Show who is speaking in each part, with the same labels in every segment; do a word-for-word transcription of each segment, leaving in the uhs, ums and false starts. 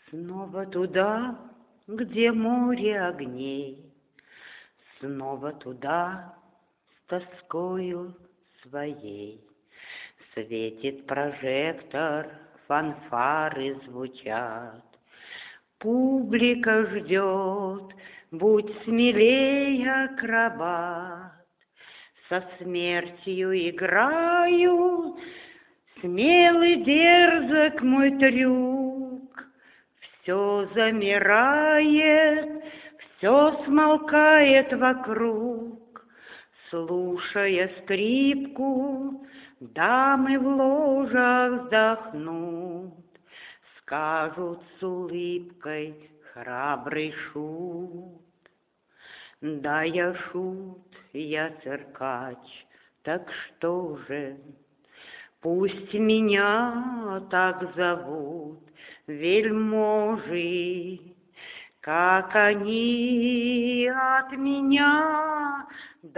Speaker 1: Снова туда, где море огней, снова туда с тоскою своей. Светит прожектор, фанфары звучат. Публика ждет, будь смелей, акробат. Со смертью играю, смелый дерзок мой трюк. Все замирает, все смолкает вокруг. Слушая скрипку, дамы в ложах вздохнут, скажут с улыбкой храбрый шут. Да, я шут, я циркач, так что же? Пусть меня так зовут вельможи, как они от меня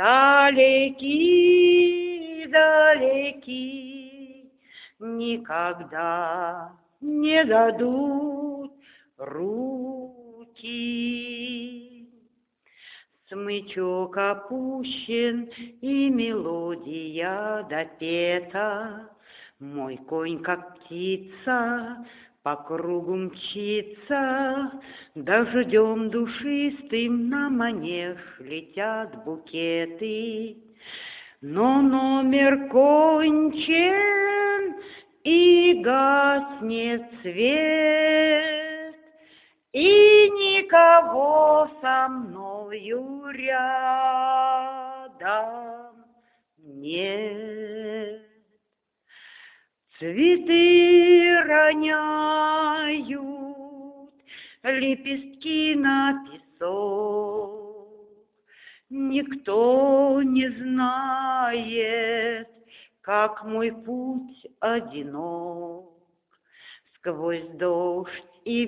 Speaker 1: далеки, далеки, никогда не дадут руки. Смычок опущен, и мелодия допета. Мой конь, как птица, по кругу мчится. Дождем душистым на манеж летят букеты. Но номер кончен, и гаснет свет, и никого со мною рядом нет. Цветы роняют лепестки на песок. Никто не знает, как мой путь одинок. Сквозь дождь и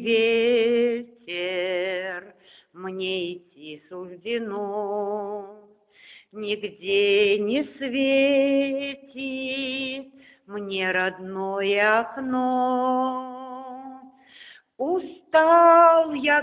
Speaker 1: ветер мне идти суждено. Нигде не светит мне родное окно. Устал я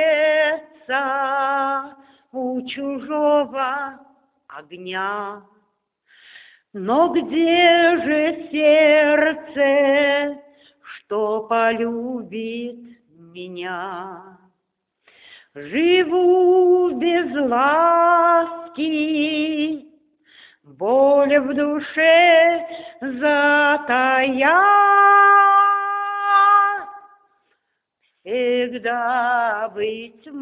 Speaker 1: греться у чужого огня. Но где же сердце, что полюбит меня? Живу без ласки, боль в душе затая. Всегда быть в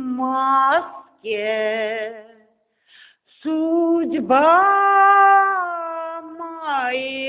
Speaker 1: маске — судьба моя.